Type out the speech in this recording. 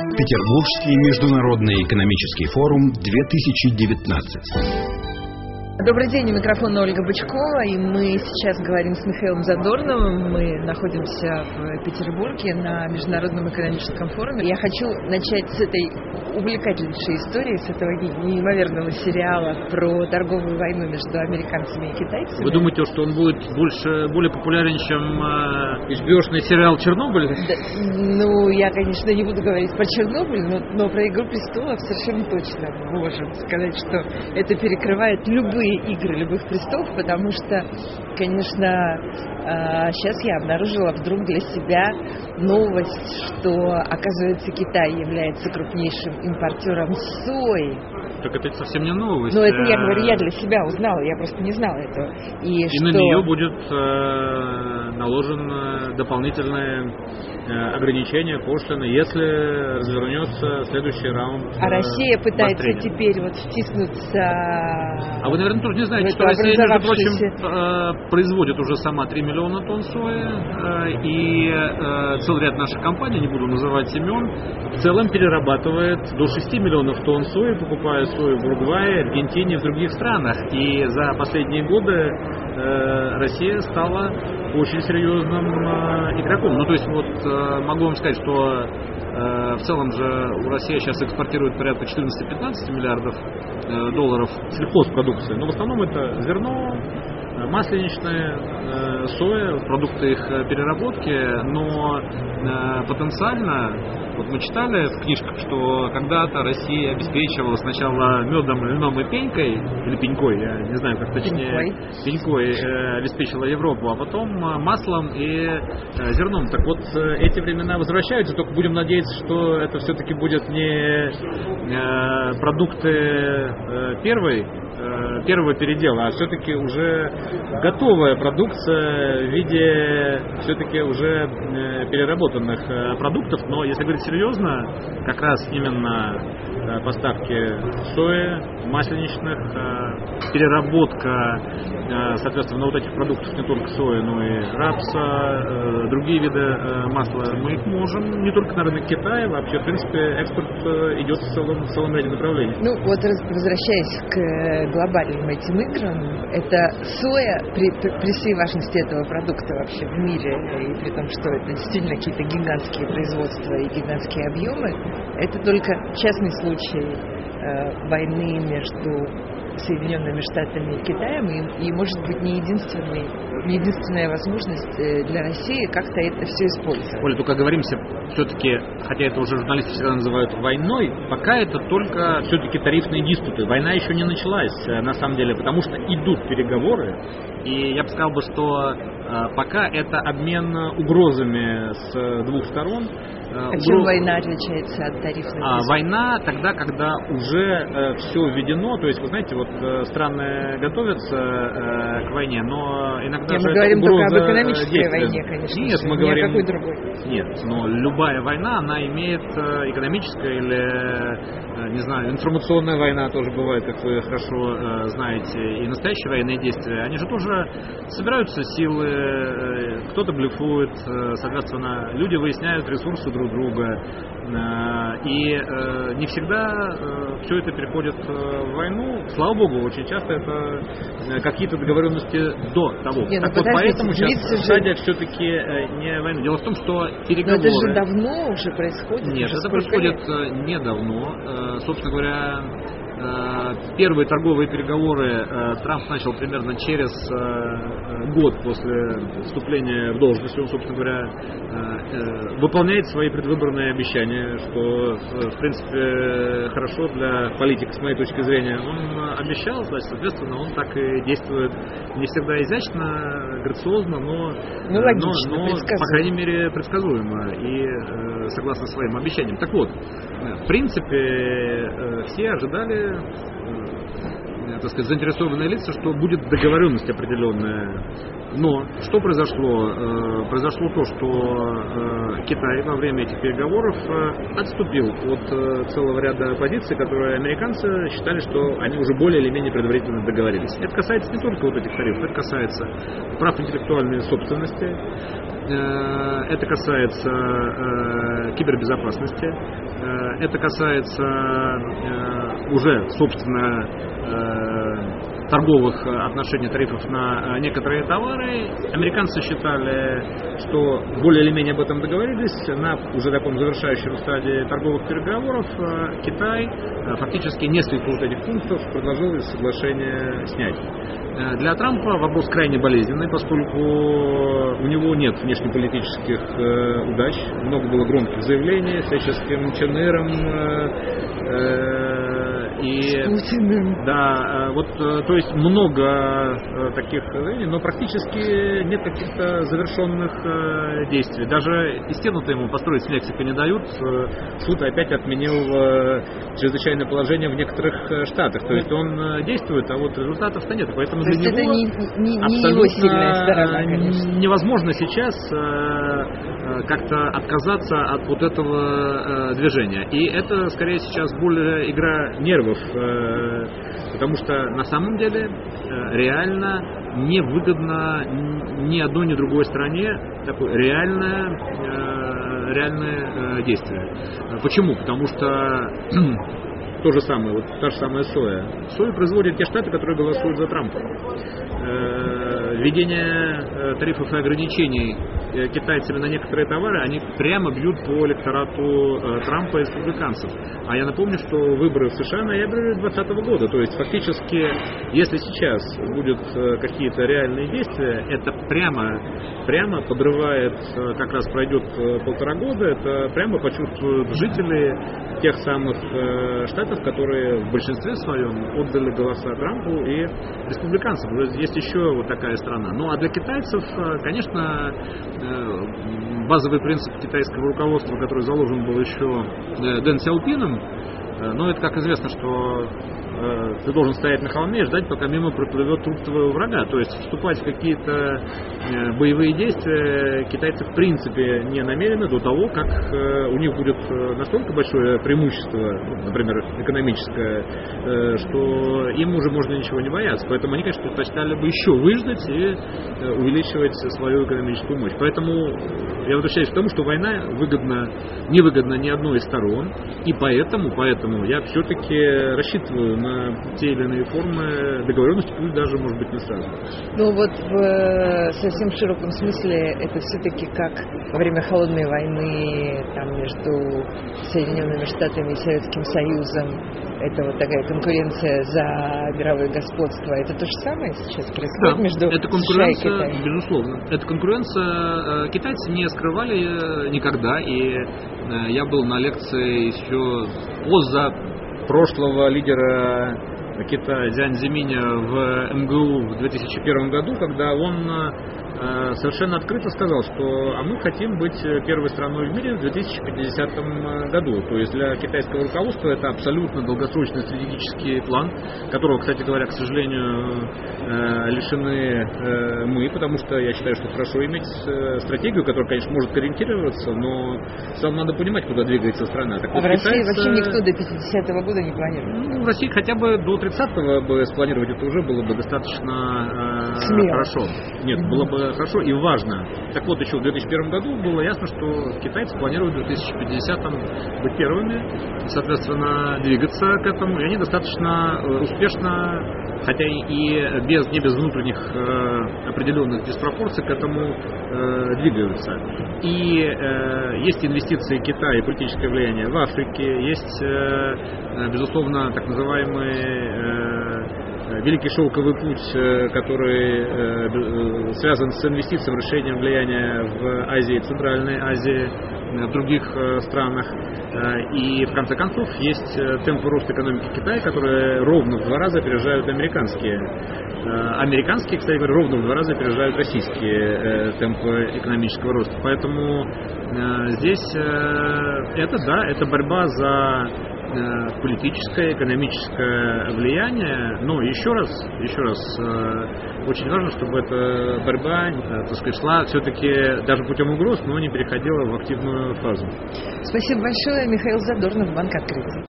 Петербургский международный экономический форум 2019. Добрый день, у микрофона Ольга Бычкова, и мы сейчас говорим с Михаилом Задорновым. Мы находимся в Петербурге на Международном экономическом форуме. Я хочу начать с этой увлекательнейшей истории, с этого неимоверного сериала про торговую войну между американцами и китайцами. Вы думаете, что он будет более популярен, чем HBO-шный сериал «Чернобыль»? Да, я, конечно, не буду говорить про Чернобыль, но про «Игру престолов» совершенно точно можем сказать, что это перекрывает любые игры любых престолов, потому что, конечно, сейчас я обнаружила вдруг для себя новость, что, оказывается, Китай является крупнейшим импортером сои. Так это совсем не новость. Но это я говорю, я для себя узнала, я просто не знала этого. И на нее будет наложен дополнительное ограничение, пошлины, если развернется следующий раунд. А Россия пытается теперь втиснуться. А вы, наверное, тоже не знаете, что Россия, между прочим, производит уже сама 3 миллиона тонн сои, и целый ряд наших компаний, не буду называть имен, в целом перерабатывает до 6 миллионов тонн сои, покупая сою в Уругвае, Аргентине и в других странах. И за последние годы Россия стала очень серьезным игроком. То есть могу вам сказать, что в целом же Россия сейчас экспортирует порядка 14-15 миллиардов долларов сельхозпродукции. Но в основном это зерно, масленичные, соя, продукты их переработки. Но потенциально, мы читали в книжках, что когда-то Россия обеспечивала сначала медом, льном и пенькой, или пенькой, я не знаю, как точнее, пенькой обеспечила Европу, а потом маслом и зерном. Так вот, эти времена возвращаются, только будем надеяться, что это все-таки будет не продукты первого передела, а все-таки уже готовая продукция в виде все-таки уже переработанных продуктов. Но если говорить серьезно, как раз именно поставки сои, масленичных, переработка, соответственно, этих продуктов, не только сои, но и рапса, другие виды масла, мы их можем не только на рынок Китая, вообще, в принципе, экспорт идет в целом ряде направлений. Возвращаясь к глобальным этим играм, это соя, при всей важности этого продукта вообще в мире, и при том, что это действительно какие-то гигантские производства и гигантские объемы, это только частный случай войны между Соединенными Штатами и Китаем, и может быть не единственная возможность для России как-то это все использовать. Оля, только оговоримся, все-таки, хотя это уже журналисты всегда называют войной, пока это только все-таки тарифные диспуты. Война еще не началась, на самом деле, потому что идут переговоры, и я бы сказал, что пока это обмен угрозами с двух сторон. Чем война отличается от тарифных диспутов? Война тогда, когда уже все введено, то есть, вы знаете, страны готовятся к войне, но иногда же мы говорим угроза только об экономической действия. войне, конечно. Нет, мы говорим... Ни о какой другой. Нет, но любая война, она имеет экономическая или, не знаю, информационная война тоже бывает, как вы хорошо знаете, и настоящие военные действия. Они же тоже собираются силы, кто-то блефует, соответственно, люди выясняют ресурсы друг друга, и не всегда все это переходит в войну. Слава богу, очень часто это какие-то договоренности до того. Поэтому сейчас стадия все-таки не война. Дело в том, что переговоры... Но это же давно уже происходит. Нет, это происходит недавно. Собственно говоря, первые торговые переговоры Трамп начал примерно через год после вступления в должность. Он, собственно говоря, выполняет свои предвыборные обещания, что, в принципе, хорошо для политика, с моей точки зрения. Он обещал, значит, соответственно, он так и действует не всегда изящно, грациозно, но по крайней мере, предсказуемо и согласно своим обещаниям. Так вот, в принципе, все ожидали, так сказать, заинтересованные лица, что будет договоренность определенная. Но что произошло? Произошло то, что Китай во время этих переговоров отступил от целого ряда позиций, которые американцы считали, что они уже более или менее предварительно договорились. Это касается не только этих тарифов, это касается прав интеллектуальной собственности, это касается кибербезопасности, это касается уже, собственно, торговых отношений, тарифов на некоторые товары. Американцы считали, что более или менее об этом договорились. На уже таком завершающем стадии торговых переговоров Китай фактически несколько вот этих пунктов предложил из соглашения снять. Для Трампа вопрос крайне болезненный, поскольку у него нет внешнеполитических удач. Много было громких заявлений с всяческим Чен Иром, и да, вот, то есть много таких заявлений, но практически нет каких-то завершенных действий. Даже и стену-то ему построить с Мексикой не дают. Суд опять отменил чрезвычайное положение в некоторых штатах. То есть он действует, а вот результатов-то нет. Поэтому для него это не его сильная сторона, конечно. Невозможно сейчас как-то отказаться от вот этого движения. И это, скорее, сейчас более игра нервов, потому что на самом деле реально невыгодно ни одной, ни другой стороне такое реальное действие. Почему? Потому что то же самое, вот та же самая соя. Сою производят те штаты, которые голосуют за Трампа. Введение тарифов и ограничений китайцами на некоторые товары, они прямо бьют по электорату Трампа и республиканцев. А я напомню, что выборы в США в ноябре 2020 года. То есть фактически, если сейчас будут какие-то реальные действия, это прямо подрывает, как раз пройдет 1,5 года, это прямо почувствуют жители тех самых штатов, которые в большинстве своем отдали голоса Трампу и республиканцам. Есть еще вот такая страна. Ну а для китайцев, конечно, базовый принцип китайского руководства, который заложен был еще Дэн Сяопином, но это, как известно, что ты должен стоять на холме и ждать, пока мимо проплывет труп твоего врага. То есть вступать в какие-то боевые действия китайцы в принципе не намерены до того, как у них будет настолько большое преимущество, например, экономическое, что им уже можно ничего не бояться. Поэтому они, конечно, предпочитали бы еще выждать и увеличивать свою экономическую мощь. Поэтому я возвращаюсь к тому, что война невыгодна ни одной из сторон, и поэтому я все-таки рассчитываю на те или иные формы договоренности, пусть даже, может быть, не сразу. Ну вот в совсем широком смысле это все-таки как во время холодной войны там, между Соединенными Штатами и Советским Союзом. Это вот такая конкуренция за мировое господство. Это то же самое сейчас происходит между это США и Китаем? Безусловно. Эта конкуренция китайцы не скрывали никогда. И я был на лекции еще прошлого лидера Китая Цзянь Зиминя в МГУ в 2001 году, когда он совершенно открыто сказал, что мы хотим быть первой страной в мире в 2050 году. То есть для китайского руководства это абсолютно долгосрочный стратегический план, которого, кстати говоря, к сожалению, лишены мы, потому что я считаю, что хорошо иметь стратегию, которая, конечно, может ориентироваться, но сам надо понимать, куда двигается страна. Так вот, в России вообще никто до 50-го года не планирует? Ну, в России хотя бы до 30-го бы спланировать это уже было бы достаточно хорошо. Нет, было бы хорошо и важно. Так вот, еще в 2001 году было ясно, что китайцы планируют в 2050-м быть первыми, соответственно, двигаться к этому, и они достаточно успешно, хотя и не без внутренних определенных диспропорций к этому двигаются. И есть инвестиции Китая и политическое влияние в Африке, есть, безусловно, так называемый Великий шелковый путь, который связан с инвестициями, расширением влияния в Азии, Центральной Азии, в других странах. И в конце концов есть темпы роста экономики Китая, которые ровно в 2 раза опережают американские. Американские, кстати говоря, ровно в 2 раза опережают российские темпы экономического роста. Поэтому здесь это борьба за политическое, экономическое влияние, но еще раз, очень важно, чтобы эта борьба, так сказать, шла все-таки даже путем угроз, но не переходила в активную фазу. Спасибо большое. Михаил Задорнов, Банк Открытий.